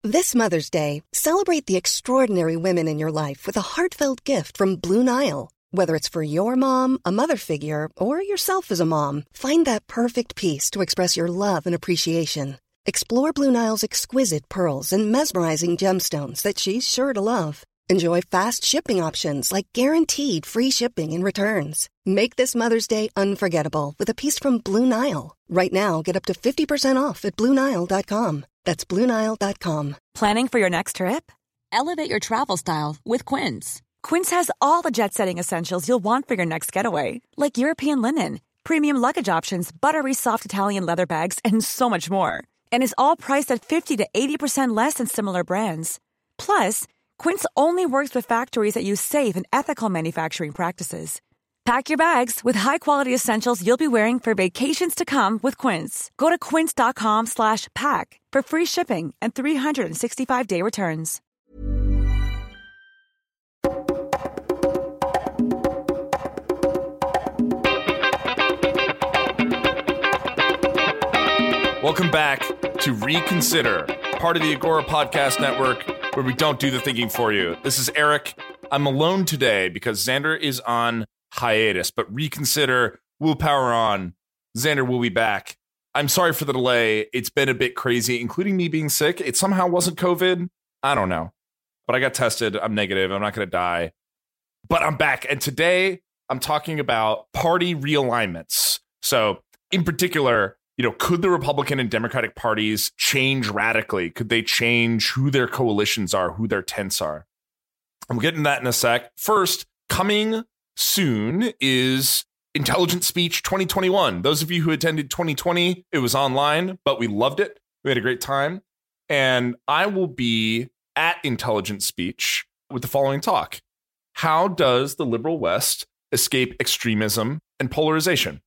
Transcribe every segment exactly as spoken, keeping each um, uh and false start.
This Mother's Day, celebrate the extraordinary women in your life with a heartfelt gift from Blue Nile. Whether it's for your mom, a mother figure, or yourself as a mom, find that perfect piece to express your love and appreciation. Explore Blue Nile's exquisite pearls and mesmerizing gemstones that she's sure to love. Enjoy fast shipping options like guaranteed free shipping and returns. Make this Mother's Day unforgettable with a piece from Blue Nile. Right now, get up to fifty percent off at Blue Nile dot com. That's Blue Nile dot com. Planning for your next trip? Elevate your travel style with Quince. Quince has all the jet-setting essentials you'll want for your next getaway, like European linen, premium luggage options, buttery soft Italian leather bags, and so much more. And is all priced at fifty to eighty percent less than similar brands. Plus, Quince only works with factories that use safe and ethical manufacturing practices. Pack your bags with high-quality essentials you'll be wearing for vacations to come with Quince. Go to quince.com slash pack for free shipping and three sixty-five day returns. Welcome back to Reconsider, part of the Agora Podcast Network, where we don't do the thinking for you. This is Eric. I'm alone today because Xander is on hiatus, but Reconsider will power on. Xander will be back. I'm sorry for the delay. It's been a bit crazy, including me being sick. It somehow wasn't COVID. I don't know. But I got tested. I'm negative. I'm not going to die. But I'm back. And today I'm talking about party realignments. So in particular, you know, could the Republican and Democratic parties change radically? Could they change who their coalitions are, who their tents are? I'm getting that in a sec. First, coming soon is Intelligent Speech twenty twenty-one. Those of you who attended twenty twenty, it was online, but we loved it. We had a great time. And I will be at Intelligent Speech with the following talk. How does the liberal West escape extremism and polarization?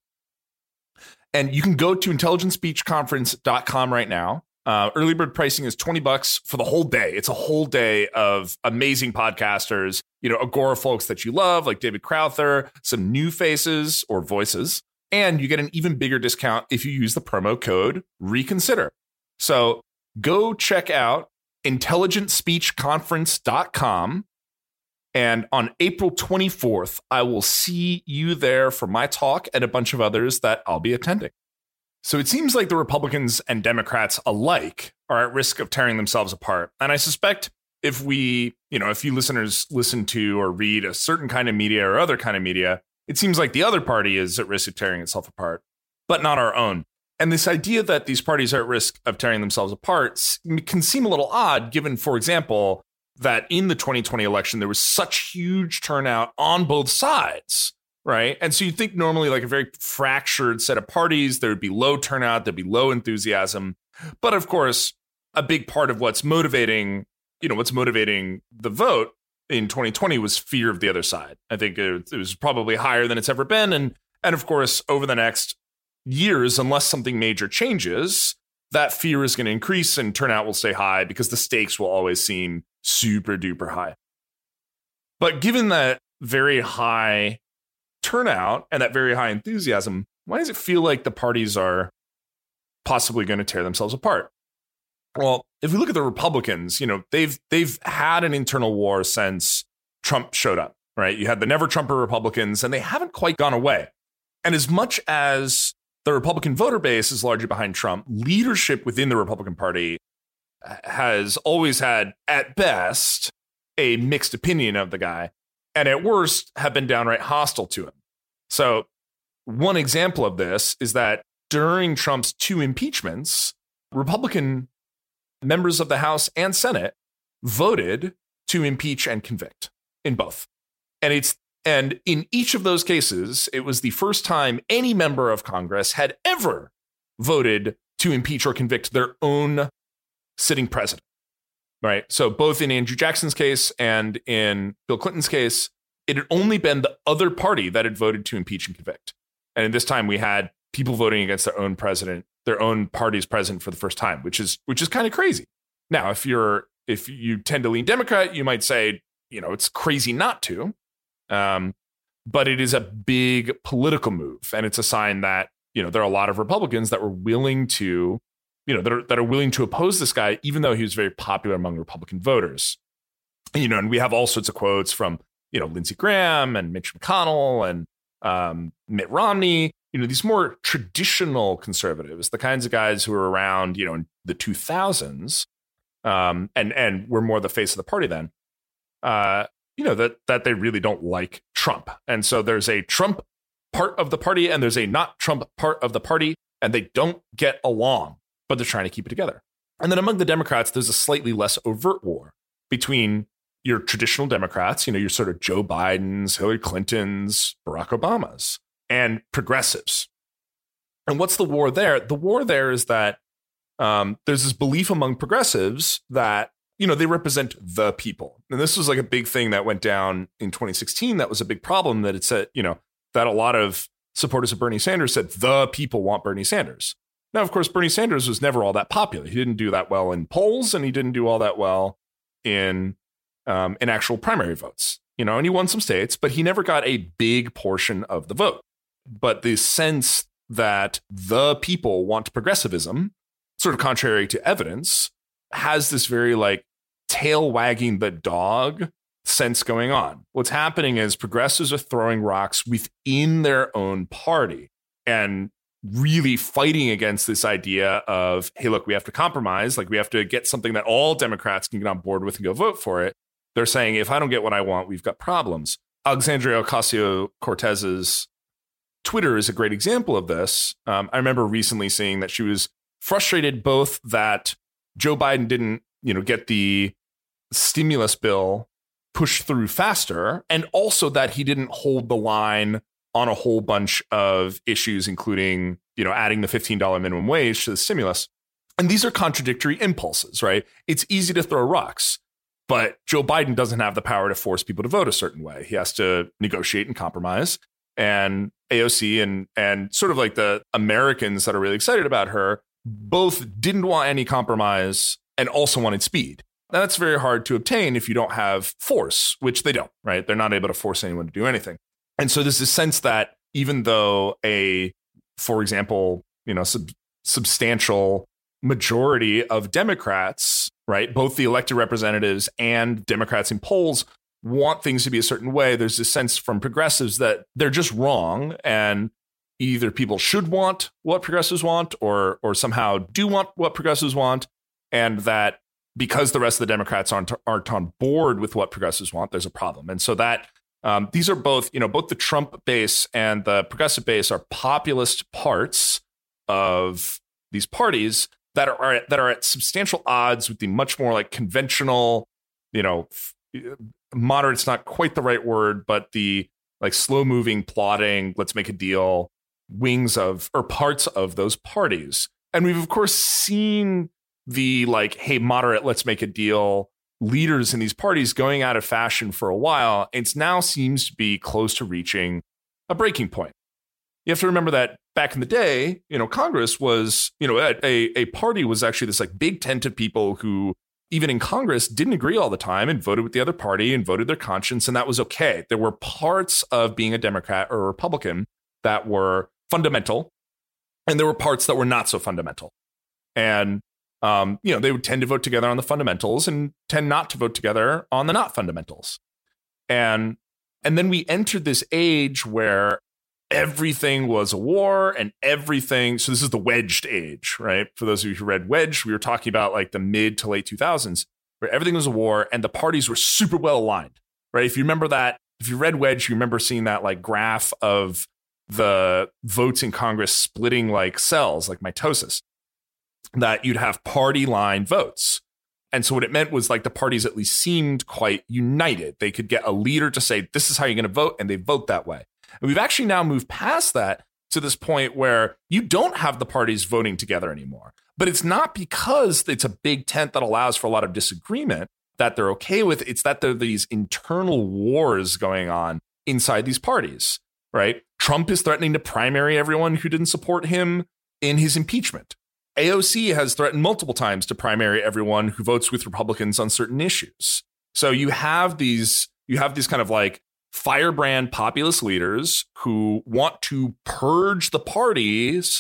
And you can go to intelligent speech conference dot com right now. Uh, early bird pricing is twenty bucks for the whole day. It's a whole day of amazing podcasters, you know, Agora folks that you love, like David Crowther, some new faces or voices, and you get an even bigger discount if you use the promo code Reconsider. So go check out intelligent speech conference dot com. And on April twenty-fourth, I will see you there for my talk and a bunch of others that I'll be attending. So it seems like the Republicans and Democrats alike are at risk of tearing themselves apart. And I suspect if we, you know, if you listeners listen to or read a certain kind of media or other kind of media, it seems like the other party is at risk of tearing itself apart, but not our own. And this idea that these parties are at risk of tearing themselves apart can seem a little odd, given, for example, that in the twenty twenty election, there was such huge turnout on both sides, right? And so you'd think normally like a very fractured set of parties, there would be low turnout, there'd be low enthusiasm. But of course, a big part of what's motivating, you know, what's motivating the vote in twenty twenty was fear of the other side. I think it, it was probably higher than it's ever been. And, and of course, over the next years, unless something major changes, that fear is going to increase and turnout will stay high because the stakes will always seem super duper high. But given that very high turnout and that very high enthusiasm, why does it feel like the parties are possibly going to tear themselves apart? Well, if we look at the Republicans, you know, they've they've had an internal war since Trump showed up, right? You had the Never Trumper Republicans, and they haven't quite gone away. And as much as the Republican voter base is largely behind Trump, leadership within the Republican Party has always had, at best, a mixed opinion of the guy, and at worst have been downright hostile to him. So one example of this is that during Trump's two impeachments, Republican members of the House and Senate voted to impeach and convict in both. And it's and in each of those cases, it was the first time any member of Congress had ever voted to impeach or convict their own sitting president. Right. So both in Andrew Jackson's case and in Bill Clinton's case, it had only been the other party that had voted to impeach and convict. And in this time, we had people voting against their own president, their own party's president for the first time, which is which is kind of crazy. Now, if you're if you tend to lean Democrat, you might say, you know, it's crazy not to. Um, but it is a big political move. And it's a sign that, you know, there are a lot of Republicans that were willing to, you know, that are, that are willing to oppose this guy, even though he was very popular among Republican voters. And, you know, and we have all sorts of quotes from, you know, Lindsey Graham and Mitch McConnell and um, Mitt Romney, you know, these more traditional conservatives, the kinds of guys who were around, you know, in the two thousands um, and, and were more the face of the party then, uh, you know, that, that they really don't like Trump. And so there's a Trump part of the party and there's a not Trump part of the party, and they don't get along, but they're trying to keep it together. And then among the Democrats, there's a slightly less overt war between your traditional Democrats, you know, your sort of Joe Bidens, Hillary Clintons, Barack Obamas, and progressives. And what's the war there? The war there is that um, there's this belief among progressives that, you know, they represent the people. And this was like a big thing that went down in twenty sixteen. That was a big problem, that it said, you know, that a lot of supporters of Bernie Sanders said the people want Bernie Sanders. Now, of course, Bernie Sanders was never all that popular. He didn't do that well in polls, and he didn't do all that well in um, in actual primary votes. You know, and he won some states, but he never got a big portion of the vote. But the sense that the people want progressivism, sort of contrary to evidence, has this very like tail wagging the dog sense going on. What's happening is progressives are throwing rocks within their own party and really fighting against this idea of, hey, look, we have to compromise. Like, we have to get something that all Democrats can get on board with and go vote for it. They're saying, if I don't get what I want, we've got problems. Alexandria Ocasio-Cortez's Twitter is a great example of this. Um, I remember recently seeing that she was frustrated both that Joe Biden didn't, you know, get the stimulus bill pushed through faster, and also that he didn't hold the line on a whole bunch of issues, including, you know, adding the fifteen dollars minimum wage to the stimulus. And these are contradictory impulses, right? It's easy to throw rocks, but Joe Biden doesn't have the power to force people to vote a certain way. He has to negotiate and compromise. And A O C and and sort of like the Americans that are really excited about her both didn't want any compromise and also wanted speed. Now, that's very hard to obtain if you don't have force, which they don't, right? They're not able to force anyone to do anything. And so there's this sense that even though a, for example, you know, sub- substantial majority of Democrats, right, both the elected representatives and Democrats in polls want things to be a certain way, there's this sense from progressives that they're just wrong, and either people should want what progressives want or or somehow do want what progressives want, and that because the rest of the Democrats aren't aren't on board with what progressives want, there's a problem. And so that um, these are both, you know, both the Trump base and the progressive base are populist parts of these parties that are that are at substantial odds with the much more like conventional, you know, moderate's not quite the right word, but the like slow moving, plotting, let's make a deal wings of or parts of those parties. And we've, of course, seen the like, hey, moderate, let's make a deal leaders in these parties going out of fashion for a while. It now seems to be close to reaching a breaking point. You have to remember that back in the day, you know, Congress was, you know, a, a party was actually this like big tent of people who even in Congress didn't agree all the time and voted with the other party and voted their conscience. And that was OK. There were parts of being a Democrat or a Republican that were fundamental, and there were parts that were not so fundamental. And, um, you know, they would tend to vote together on the fundamentals and tend not to vote together on the not fundamentals. And and then we entered this age where everything was a war and everything. So this is the wedged age, right? For those of you who read Wedge, we were talking about like the mid to late two thousands, where everything was a war and the parties were super well aligned, right? If you remember that, if you read Wedge, you remember seeing that like graph of the votes in Congress splitting like cells, like mitosis, that you'd have party line votes. And so what it meant was like the parties at least seemed quite united. They could get a leader to say, this is how you're going to vote, and they vote that way. And we've actually now moved past that to this point where you don't have the parties voting together anymore. But it's not because it's a big tent that allows for a lot of disagreement that they're okay with. It's that there are these internal wars going on inside these parties, right? Trump is threatening to primary everyone who didn't support him in his impeachment. A O C has threatened multiple times to primary everyone who votes with Republicans on certain issues. So you have these, you have these kind of like firebrand populist leaders who want to purge the parties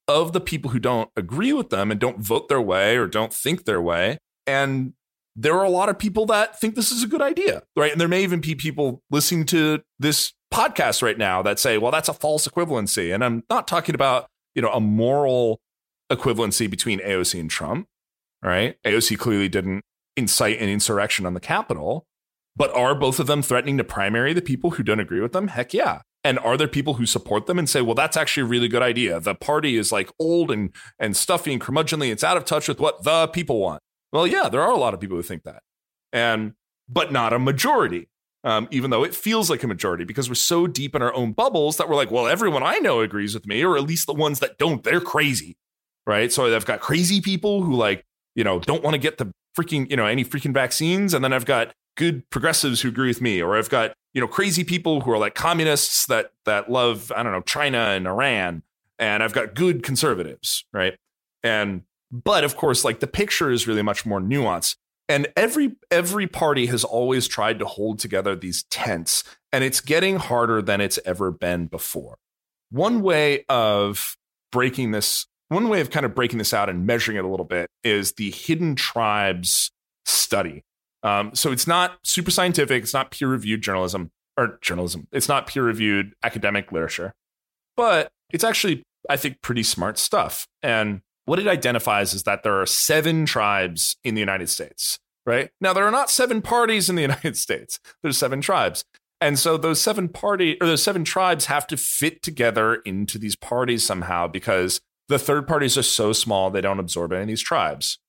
of the people who don't agree with them and don't vote their way or don't think their way. And there are a lot of people that think this is a good idea, right? And there may even be people listening to this podcast right now that say, well, that's a false equivalency. And I'm not talking about, you know, a moral equivalency between A O C and Trump, right? A O C clearly didn't incite an insurrection on the Capitol, but are both of them threatening to primary the people who don't agree with them? Heck yeah. And are there people who support them and say, well, that's actually a really good idea. The party is like old and, and stuffy and curmudgeonly. It's out of touch with what the people want. Well, yeah, there are a lot of people who think that, and but not a majority, um, even though it feels like a majority, because we're so deep in our own bubbles that we're like, well, everyone I know agrees with me, or at least the ones that don't, they're crazy, right? So I've got crazy people who like, you know, don't want to get the freaking, you know, any freaking vaccines. And then I've got good progressives who agree with me, or I've got, you know, crazy people who are like communists that that love, I don't know, China and Iran. And I've got good conservatives, right? And but of course, like the picture is really much more nuanced. And every every party has always tried to hold together these tents, and it's getting harder than it's ever been before. One way of breaking this, one way of kind of breaking this out and measuring it a little bit is the Hidden Tribes study. Um, so it's not super scientific. It's not peer reviewed journalism or journalism. It's not peer reviewed academic literature, but it's actually, I think, pretty smart stuff. And what it identifies is that there are seven tribes in the United States, right? Now, there are not seven parties in the United States. There's seven tribes. And so those seven party or those seven tribes have to fit together into these parties somehow, because the third parties are so small, they don't absorb any of these tribes.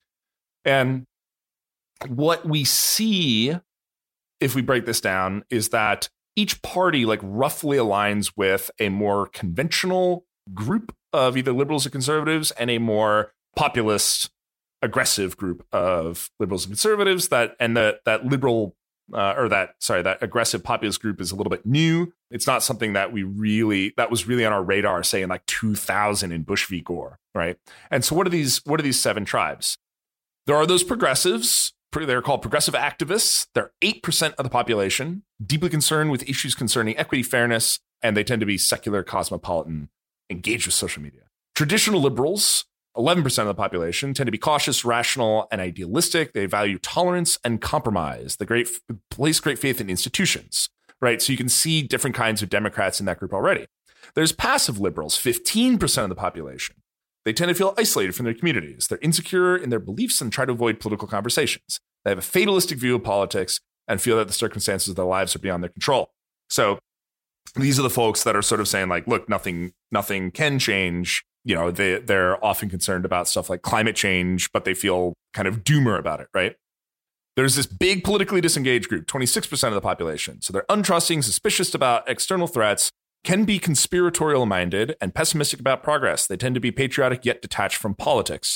And what we see, if we break this down, is that each party like roughly aligns with a more conventional group of either liberals or conservatives and a more populist, aggressive group of liberals and conservatives. That and that that liberal uh, or that sorry that aggressive populist group is a little bit new. It's not something that we really that was really on our radar, say in like two thousand in Bush v. Gore, right? And so what are these? What are these seven tribes? There are those progressives. They're called progressive activists. They're eight percent of the population, deeply concerned with issues concerning equity, fairness, and they tend to be secular, cosmopolitan, engaged with social media. Traditional liberals, eleven percent of the population, tend to be cautious, rational, and idealistic. They value tolerance and compromise. They great, place great faith in institutions, right? So you can see different kinds of Democrats in that group already. There's passive liberals, fifteen percent of the population. They tend to feel isolated from their communities. They're insecure in their beliefs and try to avoid political conversations. They have a fatalistic view of politics and feel that the circumstances of their lives are beyond their control. So these are the folks that are sort of saying like, look, nothing, nothing can change. You know, they, they're often concerned about stuff like climate change, but they feel kind of doomer about it, right? There's this big politically disengaged group, twenty-six percent of the population. So they're untrusting, suspicious about external threats, can be conspiratorial minded and pessimistic about progress. They tend to be patriotic yet detached from politics.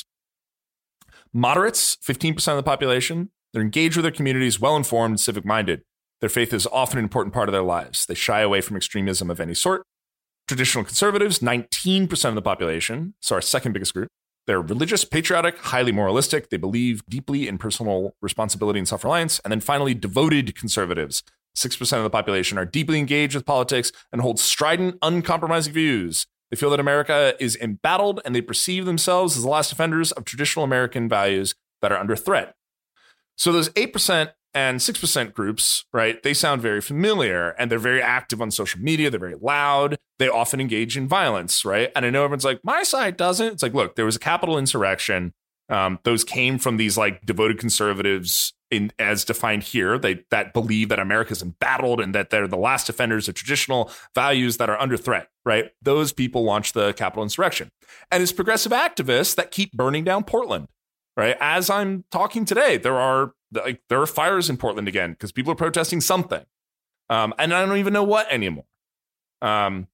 Moderates, fifteen percent of the population, they're engaged with their communities, well-informed, civic-minded. Their faith is often an important part of their lives. They shy away from extremism of any sort. Traditional conservatives, nineteen percent of the population, so our second biggest group. They're religious, patriotic, highly moralistic. They believe deeply in personal responsibility and self-reliance. And then finally, devoted conservatives. six percent of the population are deeply engaged with politics and hold strident, uncompromising views. They feel that America is embattled and they perceive themselves as the last defenders of traditional American values that are under threat. So those eight percent and six percent groups, right, they sound very familiar and they're very active on social media. They're very loud. They often engage in violence, right? And I know everyone's like, my side doesn't. It's like, look, there was a Capitol insurrection. Um, those came from these like devoted conservatives in as defined here, they that believe that America's embattled and that they're the last defenders of traditional values that are under threat, right? Those people launched the Capitol insurrection. And it's progressive activists that keep burning down Portland, right? As I'm talking today, there are like there are fires in Portland again because people are protesting something. Um, and I don't even know what anymore. Um,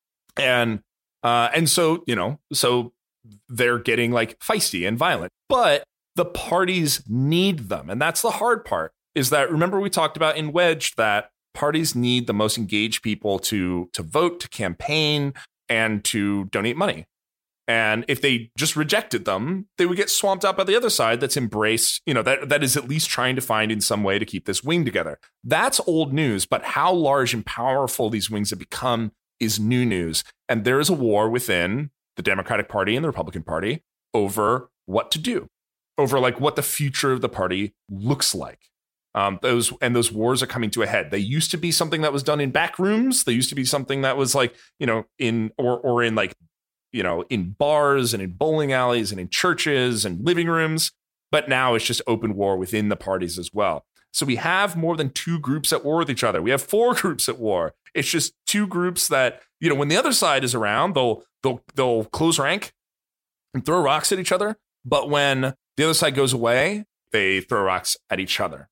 and uh, and so, you know, so they're getting like feisty and violent, but the parties need them. And that's the hard part is that, remember, we talked about in Wedge that parties need the most engaged people to to vote, to campaign, and to donate money. And if they just rejected them, they would get swamped out by the other side that's embraced, you know, that that is at least trying to find in some way to keep this wing together. That's old news. But how large and powerful these wings have become is new news. And there is a war within the Democratic Party and the Republican Party over what to do, over like what the future of the party looks like. Um, those and those wars are coming to a head. They used to be something that was done in back rooms. They used to be something that was like, you know, in or or in like, you know, in bars and in bowling alleys and in churches and living rooms. But now it's just open war within the parties as well. So we have more than two groups at war with each other. We have four groups at war. It's just two groups that, you know, when the other side is around, they'll they'll they'll close rank and throw rocks at each other. But when the other side goes away, they throw rocks at each other.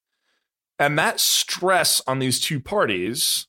And that stress on these two parties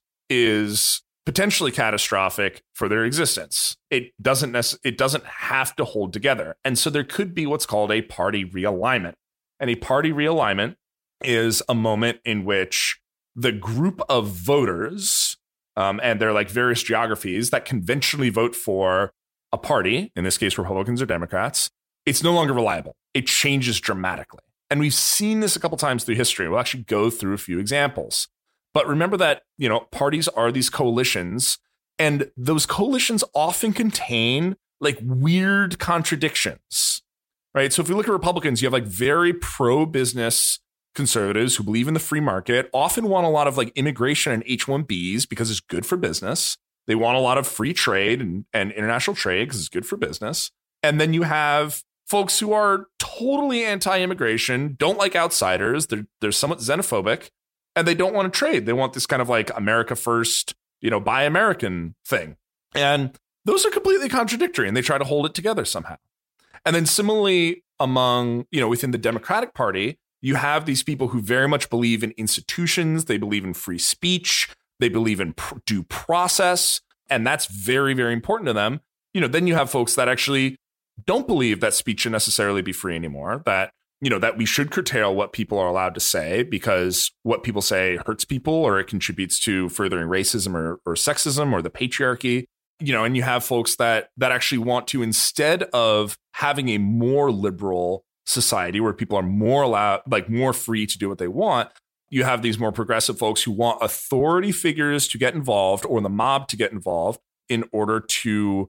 is potentially catastrophic for their existence. It doesn't nec- it doesn't have to hold together. And so there could be what's called a party realignment. And a party realignment is a moment in which the group of voters, um, and they're like various geographies that conventionally vote for a party, in this case, Republicans or Democrats, it's no longer reliable. It changes dramatically. And we've seen this a couple times through history. We'll actually go through a few examples. But remember that, you know, parties are these coalitions, and those coalitions often contain like weird contradictions, right? So if we look at Republicans, you have like very pro-business conservatives who believe in the free market, often want a lot of like immigration and H one Bs because it's good for business. They want a lot of free trade and, and international trade because it's good for business. And then you have folks who are totally anti-immigration, don't like outsiders. They're, they're somewhat xenophobic, and they don't want to trade. They want this kind of like America first, you know, buy American thing. And those are completely contradictory, and they try to hold it together somehow. And then similarly among, you know, within the Democratic Party, you have these people who very much believe in institutions. They believe in free speech. They believe in pr- due process. And that's very, very important to them. You know, then you have folks that actually don't believe that speech should necessarily be free anymore, that, you know, that we should curtail what people are allowed to say because what people say hurts people or it contributes to furthering racism or, or sexism or the patriarchy. You know, and you have folks that that actually want to, instead of having a more liberal society where people are more allowed, like more free to do what they want, you have these more progressive folks who want authority figures to get involved or the mob to get involved in order to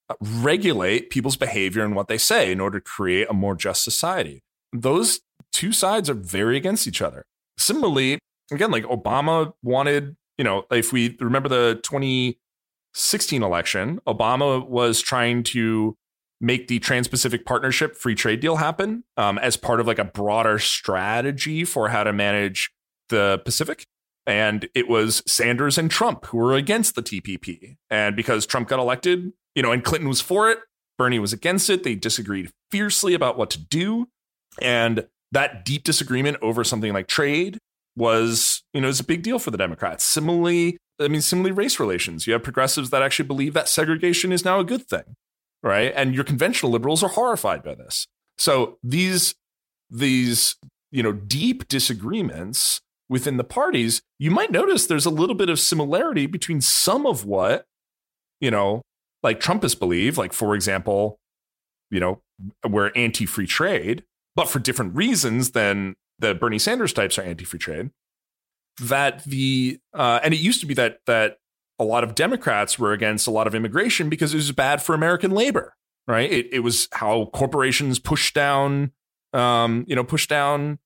regulate people's behavior and what they say in order to create a more just society. Those two sides are very against each other. Similarly, again, like Obama wanted, you know, if we remember the twenty sixteen election, Obama was trying to make the Trans-Pacific Partnership free trade deal happen um, as part of like a broader strategy for how to manage the Pacific. And it was Sanders and Trump who were against the T P P. And because Trump got elected, you know, and Clinton was for it, Bernie was against it. They disagreed fiercely about what to do. And that deep disagreement over something like trade was, you know, is a big deal for the Democrats. Similarly, I mean, similarly, race relations. You have progressives that actually believe that segregation is now a good thing, right? And your conventional liberals are horrified by this. So these, these, you know, deep disagreements within the parties, you might notice there's a little bit of similarity between some of what, you know, like Trumpists believe, like, for example, you know, we're anti-free trade, but for different reasons than the Bernie Sanders types are anti-free trade. That the uh, and it used to be that that a lot of Democrats were against a lot of immigration because it was bad for American labor, right? It, it was how corporations push down, um, you know, push down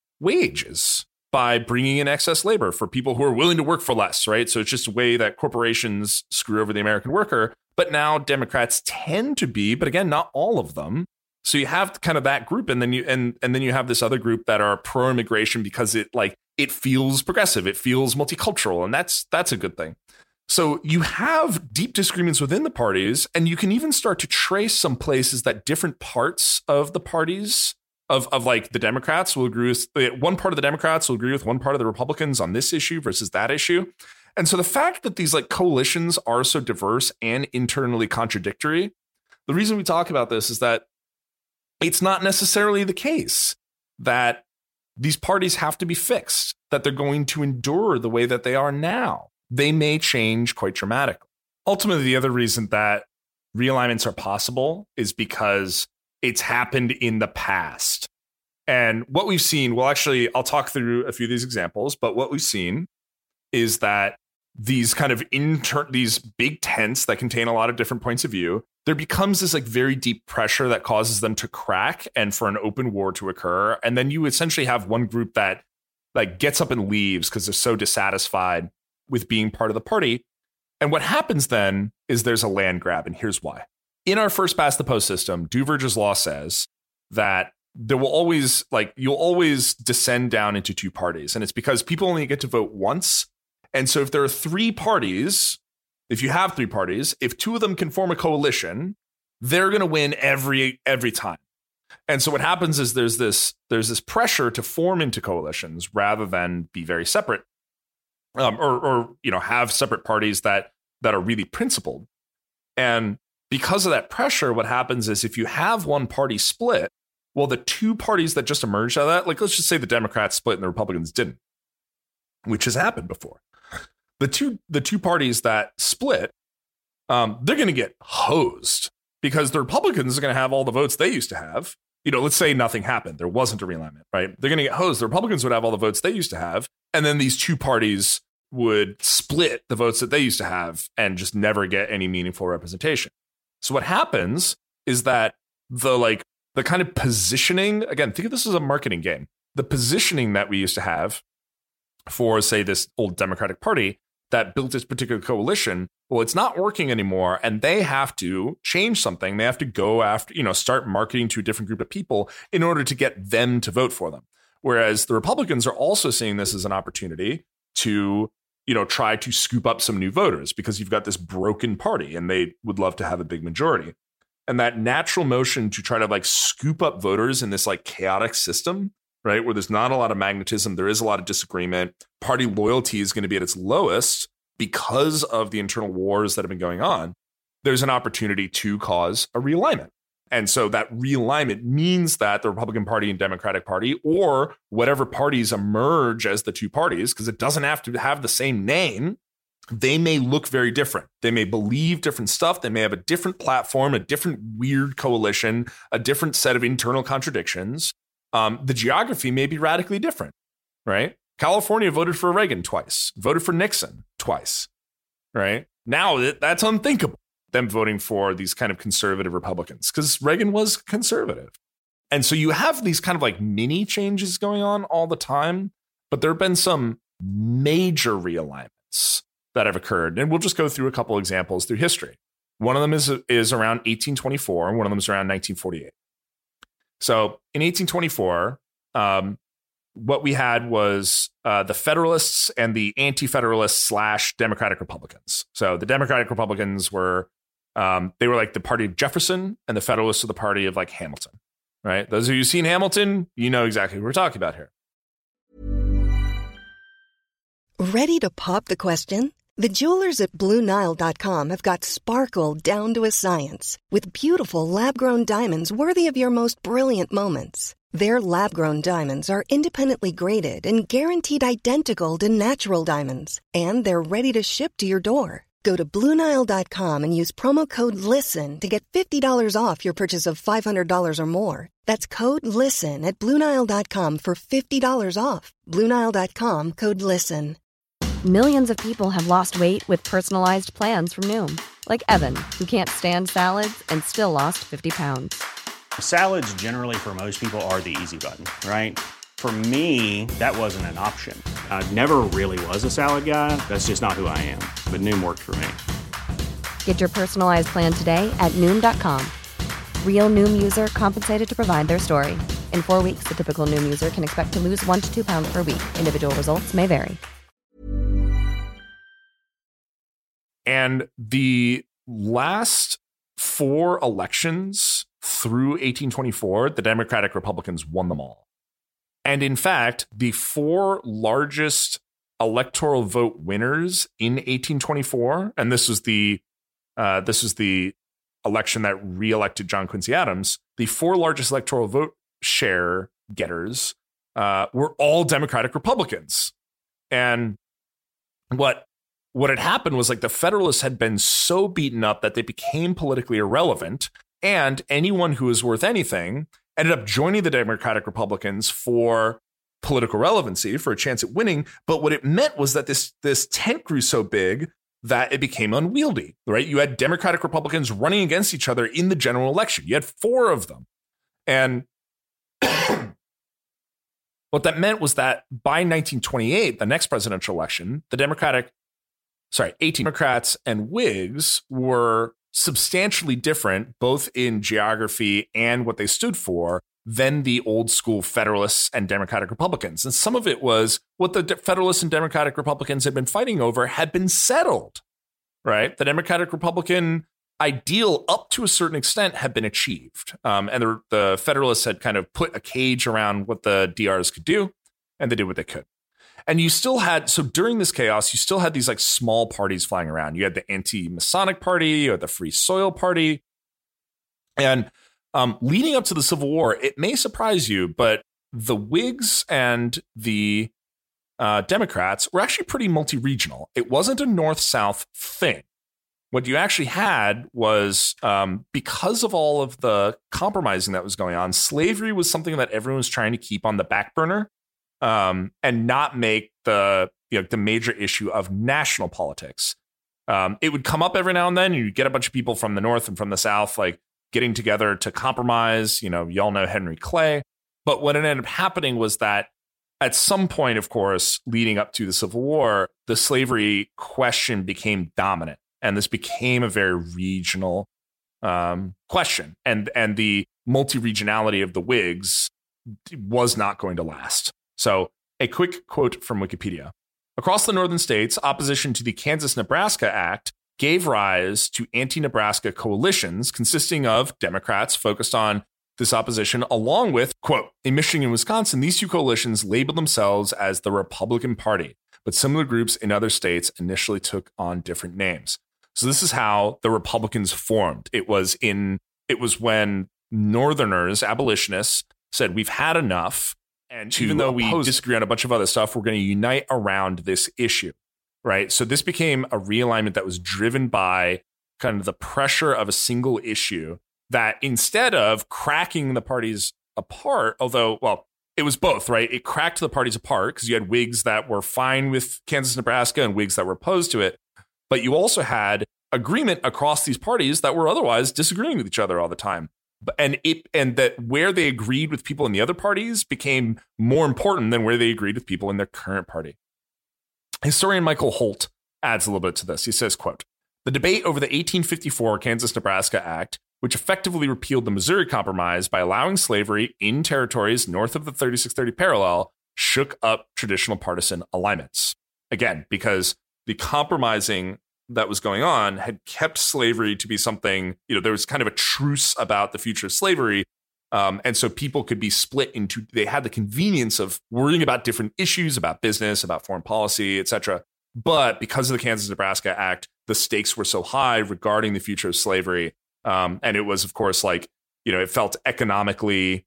wages by bringing in excess labor for people who are willing to work for less, right? So it's just a way that corporations screw over the American worker. But now Democrats tend to be, but again, not all of them. So you have kind of that group, and then you and and then you have this other group that are pro-immigration because it like it feels progressive, it feels multicultural, and that's that's a good thing. So you have deep disagreements within the parties, and you can even start to trace some places that different parts of the parties of of like the Democrats will agree with one part of the Democrats will agree with one part of the Republicans on this issue versus that issue. And so the fact that these like coalitions are so diverse and internally contradictory, the reason we talk about this is that it's not necessarily the case that these parties have to be fixed, that they're going to endure the way that they are now. They may change quite dramatically. Ultimately, the other reason that realignments are possible is because it's happened in the past. And what we've seen, well, actually, I'll talk through a few of these examples, but what we've seen is that these kind of inter- these big tents that contain a lot of different points of view, there becomes this like very deep pressure that causes them to crack and for an open war to occur. And then you essentially have one group that like gets up and leaves because they're so dissatisfied with being part of the party. And what happens then is there's a land grab. And here's why. In our first past the post system, Duverger's law says that there will always like you'll always descend down into two parties. And it's because people only get to vote once. And so if there are three parties, if you have three parties, if two of them can form a coalition, they're going to win every every time. And so what happens is there's this there's this pressure to form into coalitions rather than be very separate, um, or or you know have separate parties that that are really principled. And because of that pressure, what happens is if you have one party split, well, the two parties that just emerged out of that, like let's just say the Democrats split and the Republicans didn't, which has happened before. The two the two parties that split, um, they're going to get hosed because the Republicans are going to have all the votes they used to have. You know, let's say nothing happened. There wasn't a realignment, right? They're going to get hosed. The Republicans would have all the votes they used to have. And then these two parties would split the votes that they used to have and just never get any meaningful representation. So what happens is that the like the kind of positioning, again, think of this as a marketing game. The positioning that we used to have for, say, this old Democratic Party that built this particular coalition, well, it's not working anymore. And they have to change something. They have to go after, you know, start marketing to a different group of people in order to get them to vote for them. Whereas the Republicans are also seeing this as an opportunity to, you know, try to scoop up some new voters because you've got this broken party and they would love to have a big majority. And that natural motion to try to like scoop up voters in this like chaotic system, right, where there's not a lot of magnetism, there is a lot of disagreement. Party loyalty is going to be at its lowest because of the internal wars that have been going on. There's an opportunity to cause a realignment. And so that realignment means that the Republican Party and Democratic Party, or whatever parties emerge as the two parties, because it doesn't have to have the same name, they may look very different. They may believe different stuff. They may have a different platform, a different weird coalition, a different set of internal contradictions. Um, the geography may be radically different, right? California voted for Reagan twice, voted for Nixon twice, right? Now that's unthinkable, them voting for these kind of conservative Republicans, because Reagan was conservative. And so you have these kind of like mini changes going on all the time, but there have been some major realignments that have occurred. And we'll just go through a couple examples through history. One of them is, is around eighteen twenty-four, and one of them is around nineteen forty-eight. So in eighteen twenty-four, um, what we had was uh, the Federalists and the Anti-Federalists slash Democratic Republicans. So the Democratic Republicans were, um, they were like the party of Jefferson, and the Federalists were the party of like Hamilton, right? Those of you who've seen Hamilton, you know exactly what we're talking about here. Ready to pop the question? The jewelers at Blue Nile dot com have got sparkle down to a science with beautiful lab-grown diamonds worthy of your most brilliant moments. Their lab-grown diamonds are independently graded and guaranteed identical to natural diamonds, and they're ready to ship to your door. Go to Blue Nile dot com and use promo code LISTEN to get fifty dollars off your purchase of five hundred dollars or more. That's code LISTEN at Blue Nile dot com for fifty dollars off. Blue Nile dot com, code LISTEN. Millions of people have lost weight with personalized plans from Noom. Like Evan, who can't stand salads and still lost fifty pounds. Salads generally for most people are the easy button, right? For me, that wasn't an option. I never really was a salad guy. That's just not who I am. But Noom worked for me. Get your personalized plan today at Noom dot com. Real Noom user compensated to provide their story. In four weeks, the typical Noom user can expect to lose one to two pounds per week. Individual results may vary. And the last four elections through eighteen twenty-four, the Democratic Republicans won them all. And in fact, the four largest electoral vote winners in eighteen twenty-four, and this was the uh, this was the election that reelected John Quincy Adams, the four largest electoral vote share getters uh, were all Democratic Republicans. And what What had happened was like the Federalists had been so beaten up that they became politically irrelevant, and anyone who was worth anything ended up joining the Democratic Republicans for political relevancy for a chance at winning. But what it meant was that this, this tent grew so big that it became unwieldy, right? You had Democratic Republicans running against each other in the general election. You had four of them. And what that meant was that by nineteen twenty-eight, the next presidential election, the Democratic, sorry, eighteen Democrats and Whigs were substantially different, both in geography and what they stood for, than the old school Federalists and Democratic Republicans. And some of it was what the Federalists and Democratic Republicans had been fighting over had been settled, right? The Democratic Republican ideal up to a certain extent had been achieved. Um, and the, the Federalists had kind of put a cage around what the D Rs could do, and they did what they could. And you still had, so during this chaos, you still had these like small parties flying around. You had the Anti-Masonic Party or the Free Soil Party. And um, leading up to the Civil War, it may surprise you, but the Whigs and the uh, Democrats were actually pretty multi-regional. It wasn't a North-South thing. What you actually had was, um, because of all of the compromising that was going on, slavery was something that everyone was trying to keep on the back burner um, and not make the you know the major issue of national politics. Um, it would come up every now and then. You'd get a bunch of people from the North and from the South, like getting together to compromise. You know, y'all know Henry Clay. But what ended up happening was that at some point, of course, leading up to the Civil War, the slavery question became dominant. And this became a very regional um, question. And, and the multi-regionality of the Whigs was not going to last. So a quick quote from Wikipedia. Across the northern states, opposition to the Kansas-Nebraska Act gave rise to anti-Nebraska coalitions consisting of Democrats focused on this opposition, along with, quote, in Michigan and Wisconsin, these two coalitions labeled themselves as the Republican Party, but similar groups in other states initially took on different names. So this is how the Republicans formed. It was in it was when Northerners, abolitionists, said we've had enough. And even though we disagree on a bunch of other stuff, we're going to unite around this issue. Right. So this became a realignment that was driven by kind of the pressure of a single issue that instead of cracking the parties apart, although, well, it was both. Right. It cracked the parties apart because you had Whigs that were fine with Kansas, Nebraska and Whigs that were opposed to it. But you also had agreement across these parties that were otherwise disagreeing with each other all the time. And it and that where they agreed with people in the other parties became more important than where they agreed with people in their current party. Historian Michael Holt adds a little bit to this. He says, quote, the debate over the eighteen fifty-four Kansas-Nebraska Act, which effectively repealed the Missouri Compromise by allowing slavery in territories north of the thirty-six thirty parallel, shook up traditional partisan alignments. Again, because the compromising that was going on had kept slavery to be something, you know, there was kind of a truce about the future of slavery. Um, and so people could be split into, they had the convenience of worrying about different issues, about business, about foreign policy, et cetera. But because of the Kansas-Nebraska Act, the stakes were so high regarding the future of slavery. Um, and it was, of course, like, you know, it felt economically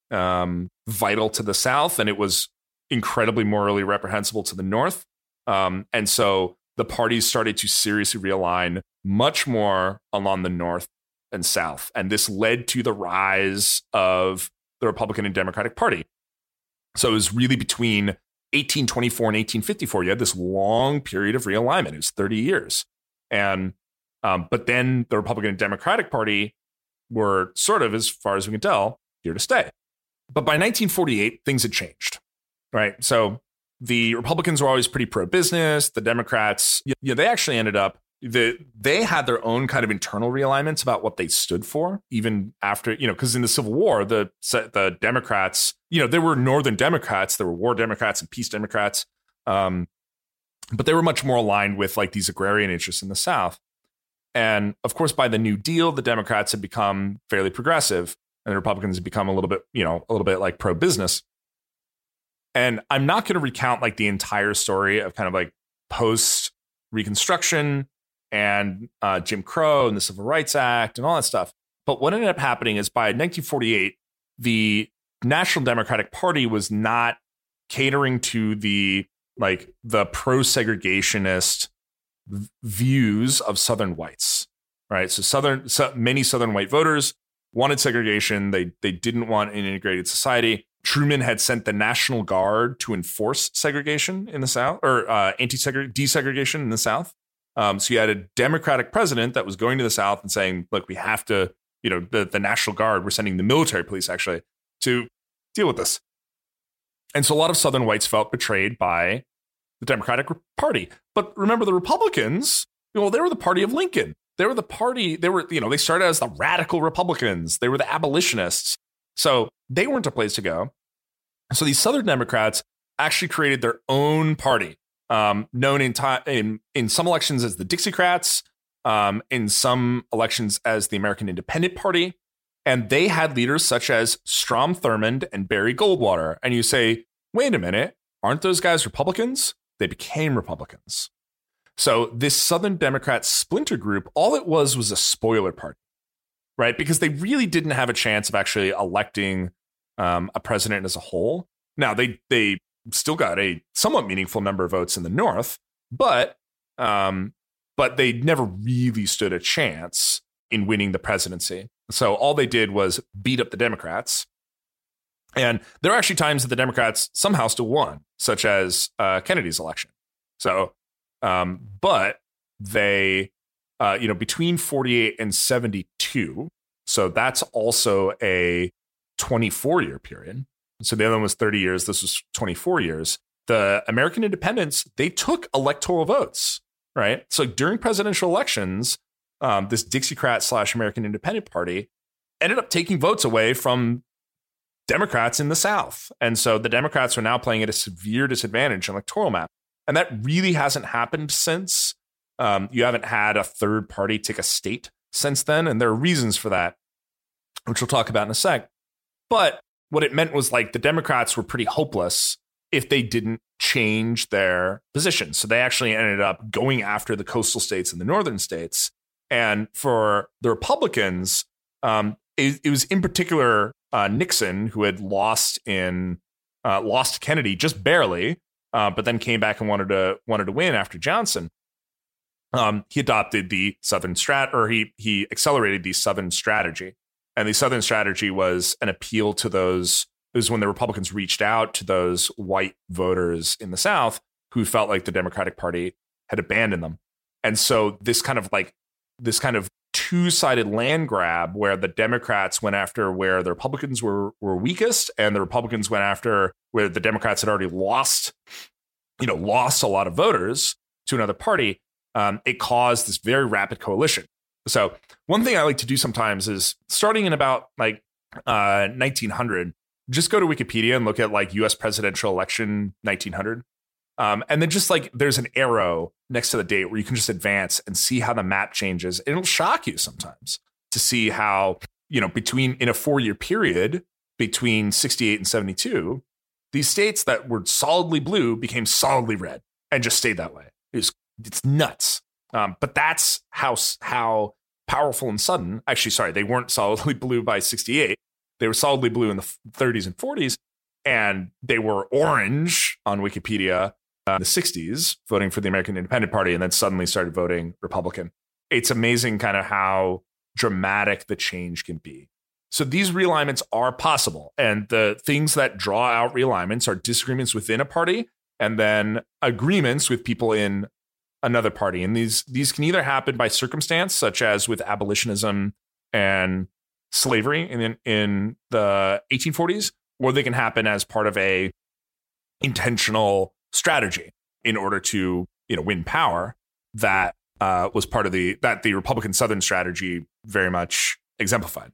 um, vital to the South, and it was incredibly morally reprehensible to the North. Um, and so the parties started to seriously realign much more along the North and South. And this led to the rise of the Republican and Democratic Party. So it was really between eighteen twenty-four and eighteen fifty-four. You had this long period of realignment. It was thirty years. And um, but then the Republican and Democratic Party were sort of, as far as we can tell, here to stay. But by nineteen forty-eight, things had changed, right? So the Republicans were always pretty pro-business. The Democrats, you know, they actually ended up, the, they had their own kind of internal realignments about what they stood for, even after, you know, because in the Civil War, the the Democrats, you know, there were Northern Democrats, there were war Democrats and peace Democrats, um, but they were much more aligned with like these agrarian interests in the South. And of course, by the New Deal, the Democrats had become fairly progressive and the Republicans had become a little bit, you know, a little bit like pro-business. And I'm not going to recount like the entire story of kind of like post Reconstruction and uh, Jim Crow and the Civil Rights Act and all that stuff. But what ended up happening is by nineteen forty-eight, the National Democratic Party was not catering to the like the pro-segregationist v- views of Southern whites, right? So Southern, so many Southern white voters wanted segregation. They they didn't want an integrated society. Truman had sent the National Guard to enforce segregation in the South, or uh, anti-desegregation in the South. Um, so you had a Democratic president that was going to the South and saying, look, we have to, you know, the, the National Guard, we're sending the military police actually to deal with this. And so a lot of Southern whites felt betrayed by the Democratic Party. But remember, the Republicans, well, they were the party of Lincoln. They were the party, they were, you know, they started as the radical Republicans. They were the abolitionists. So they weren't a place to go. So these Southern Democrats actually created their own party, um, known in, time, in in some elections as the Dixiecrats, um, in some elections as the American Independent Party. And they had leaders such as Strom Thurmond and Barry Goldwater. And you say, wait a minute, aren't those guys Republicans? They became Republicans. So this Southern Democrat splinter group, all it was was a spoiler party, right? Because they really didn't have a chance of actually electing um, a president as a whole. Now, they they still got a somewhat meaningful number of votes in the North, but um, but they never really stood a chance in winning the presidency. So all they did was beat up the Democrats. And there are actually times that the Democrats somehow still won, such as uh, Kennedy's election. So, um, but they, uh, you know, between forty-eight and seventy-two, so that's also a twenty-four year period. So the other one was thirty years. This was twenty-four years. The American independents, they took electoral votes, right? So during presidential elections, um, this Dixiecrat slash American Independent Party ended up taking votes away from Democrats in the South. And so the Democrats are now playing at a severe disadvantage on the electoral map. And that really hasn't happened since. Um, you haven't had a third party take a state since then. And there are reasons for that, which we'll talk about in a sec. But what it meant was like the Democrats were pretty hopeless if they didn't change their position. So they actually ended up going after the coastal states and the northern states. And for the Republicans, um, it, it was in particular uh, Nixon, who had lost in uh, lost Kennedy just barely, uh, but then came back and wanted to wanted to win after Johnson. Um, he adopted the Southern strat, or he he accelerated the Southern strategy, and the Southern strategy was an appeal to those. It was when the Republicans reached out to those white voters in the South who felt like the Democratic Party had abandoned them, and so this kind of like this kind of two-sided land grab where the Democrats went after where the Republicans were were weakest, and the Republicans went after where the Democrats had already lost, you know, lost a lot of voters to another party. Um, it caused this very rapid coalition. So one thing I like to do sometimes is starting in about like uh, nineteen hundred, just go to Wikipedia and look at like U S presidential election nineteen hundred. Um, and then just like there's an arrow next to the date where you can just advance and see how the map changes. It'll shock you sometimes to see how, you know, between in a four year period between sixty-eight and seventy-two, these states that were solidly blue became solidly red and just stayed that way. It was, it's nuts. Um, but that's how how powerful and sudden. Actually, sorry, they weren't solidly blue by sixty-eight. They were solidly blue in the thirties and forties, and they were orange on Wikipedia in the sixties, voting for the American Independent Party, and then suddenly started voting Republican. It's amazing kind of how dramatic the change can be. So these realignments are possible. And the things that draw out realignments are disagreements within a party and then agreements with people in another party. And these these can either happen by circumstance, such as with abolitionism and slavery in, in the eighteen forties, or they can happen as part of a intentional strategy in order to, you know, win power. That uh, was part of the that the Republican Southern strategy very much exemplified.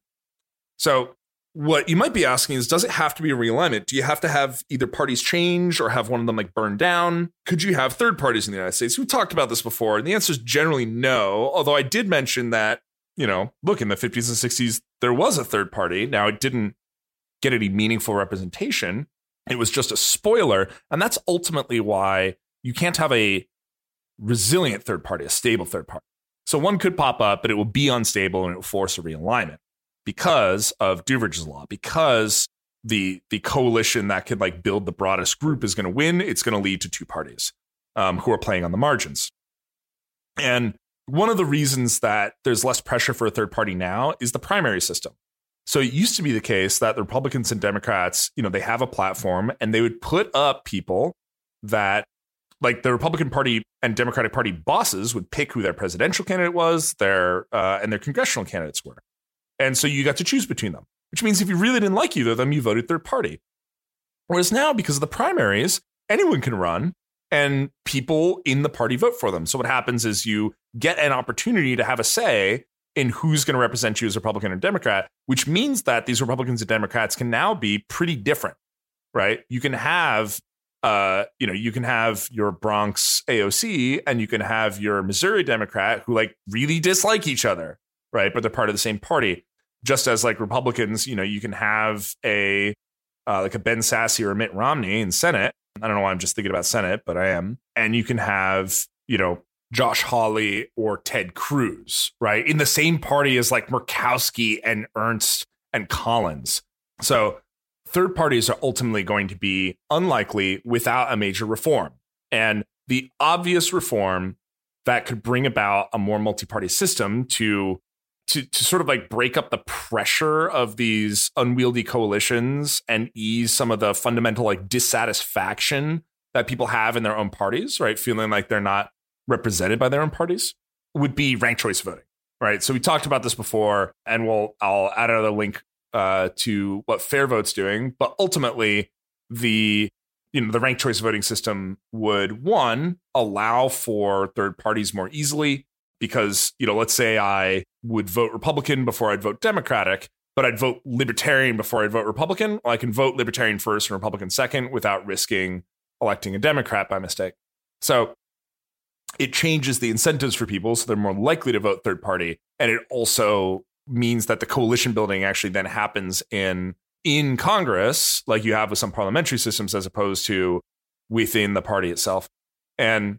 So what you might be asking is, does it have to be a realignment? Do you have to have either parties change or have one of them like burned down? Could you have third parties in the United States? We've talked about this before, and the answer is generally no. Although I did mention that, you know, look, in the fifties and sixties, there was a third party. Now, it didn't get any meaningful representation. It was just a spoiler. And that's ultimately why you can't have a resilient third party, a stable third party. So one could pop up, but it will be unstable and it will force a realignment because of Duveridge's law, because the the coalition that could like build the broadest group is going to win. It's going to lead to two parties um, who are playing on the margins. And one of the reasons that there's less pressure for a third party now is the primary system. So it used to be the case that the Republicans and Democrats, you know, they have a platform and they would put up people that, like, the Republican Party and Democratic Party bosses would pick who their presidential candidate was, their uh, and their congressional candidates were. And so you got to choose between them, which means if you really didn't like either of them, you voted third party. Whereas now, because of the primaries, anyone can run and people in the party vote for them. So what happens is you get an opportunity to have a say in who's going to represent you as Republican or Democrat, which means that these Republicans and Democrats can now be pretty different, right? You can have, uh, you know, you can have your Bronx A O C and you can have your Missouri Democrat who like really dislike each other, right? But they're part of the same party. Just as like Republicans, you know, you can have a uh, like a Ben Sasse or a Mitt Romney in Senate. I don't know why I'm just thinking about Senate, but I am. And you can have, you know, Josh Hawley or Ted Cruz, right? In the same party as like Murkowski and Ernst and Collins. So third parties are ultimately going to be unlikely without a major reform. And the obvious reform that could bring about a more multi-party system to, to, to sort of like break up the pressure of these unwieldy coalitions and ease some of the fundamental like dissatisfaction that people have in their own parties, right? Feeling like they're not represented by their own parties, would be ranked choice voting, right? So we talked about this before, and we'll I'll add another link uh, to what FairVote's doing. But ultimately, the you know the ranked choice voting system would, one, allow for third parties more easily, because you know let's say I would vote Republican before I'd vote Democratic, but I'd vote Libertarian before I'd vote Republican. Well, I can vote Libertarian first and Republican second without risking electing a Democrat by mistake. So it changes the incentives for people, so they're more likely to vote third party. And it also means that the coalition building actually then happens in in Congress, like you have with some parliamentary systems, as opposed to within the party itself. And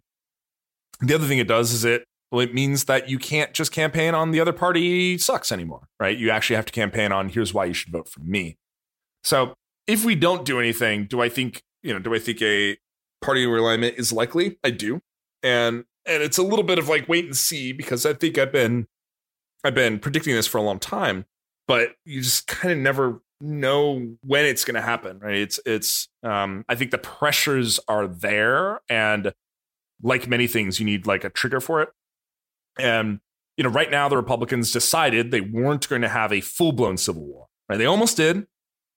the other thing it does is it well, it means that you can't just campaign on the other party sucks anymore, right? You actually have to campaign on here's why you should vote for me. So if we don't do anything, do I think, you know, do I think a party realignment is likely? I do. And and it's a little bit of like wait and see, because I think I've been I've been predicting this for a long time, but you just kind of never know when it's going to happen, right? It's it's um, I think the pressures are there, and like many things, you need like a trigger for it. And you know, right now the Republicans decided they weren't going to have a full blown civil war, right? They almost did,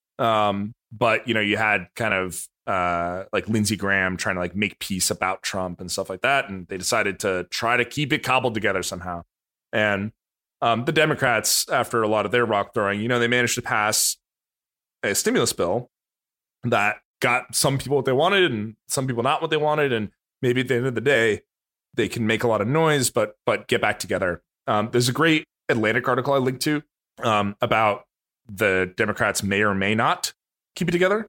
um, but you know, you had kind of uh, like Lindsey Graham trying to like make peace about Trump and stuff like that. And they decided to try to keep it cobbled together somehow. And um, the Democrats, after a lot of their rock throwing, you know, they managed to pass a stimulus bill that got some people what they wanted and some people not what they wanted. And maybe at the end of the day, they can make a lot of noise, but but get back together. Um, there's a great Atlantic article I linked to um, about the Democrats may or may not keep it together.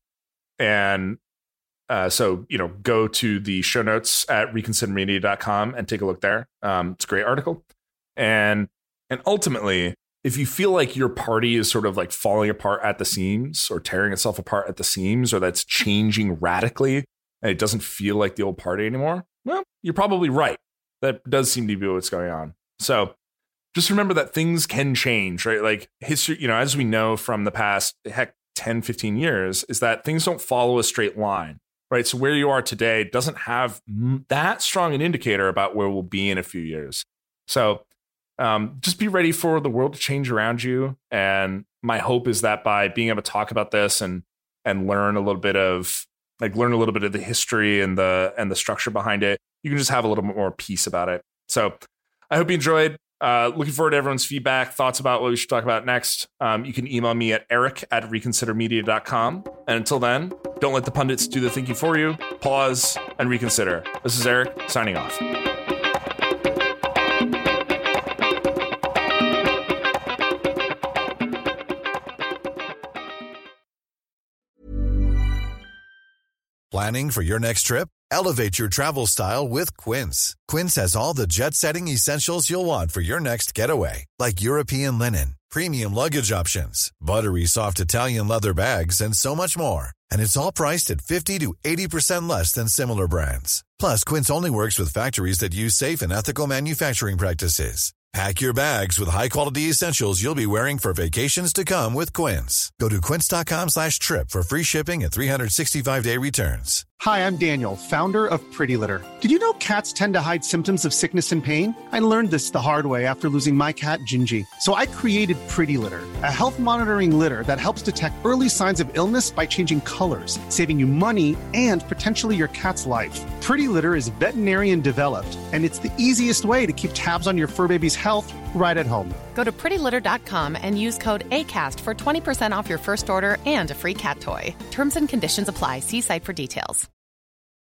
And uh, so, you know, go to the show notes at reconsider media dot com and take a look there. Um, it's a great article. And and ultimately, if you feel like your party is sort of like falling apart at the seams or tearing itself apart at the seams, or that's changing radically and it doesn't feel like the old party anymore, well, you're probably right. That does seem to be what's going on. So just remember that things can change, right? Like history, you know, as we know from the past, heck, ten, fifteen years, is that things don't follow a straight line, right? So where you are today doesn't have that strong an indicator about where we'll be in a few years. So um, just be ready for the world to change around you. And my hope is that by being able to talk about this and and learn a little bit of like learn a little bit of the history and the and the structure behind it, you can just have a little bit more peace about it. So I hope you enjoyed. Uh, looking forward to everyone's feedback, thoughts about what we should talk about next. Um, you can email me at eric at reconsider media dot com. And until then, don't let the pundits do the thinking for you. Pause and reconsider. This is Eric signing off. Planning for your next trip? Elevate your travel style with Quince. Quince has all the jet-setting essentials you'll want for your next getaway, like European linen, premium luggage options, buttery soft Italian leather bags, and so much more. And it's all priced at fifty to eighty percent less than similar brands. Plus, Quince only works with factories that use safe and ethical manufacturing practices. Pack your bags with high-quality essentials you'll be wearing for vacations to come with Quince. Go to quince.com slash trip for free shipping and three sixty-five day returns. Hi, I'm Daniel, founder of Pretty Litter. Did you know cats tend to hide symptoms of sickness and pain? I learned this the hard way after losing my cat, Gingy. So I created Pretty Litter, a health monitoring litter that helps detect early signs of illness by changing colors, saving you money and potentially your cat's life. Pretty Litter is veterinarian developed, and it's the easiest way to keep tabs on your fur baby's health right at home. Go to pretty litter dot com and use code ACAST for twenty percent off your first order and a free cat toy. Terms and conditions apply. See site for details.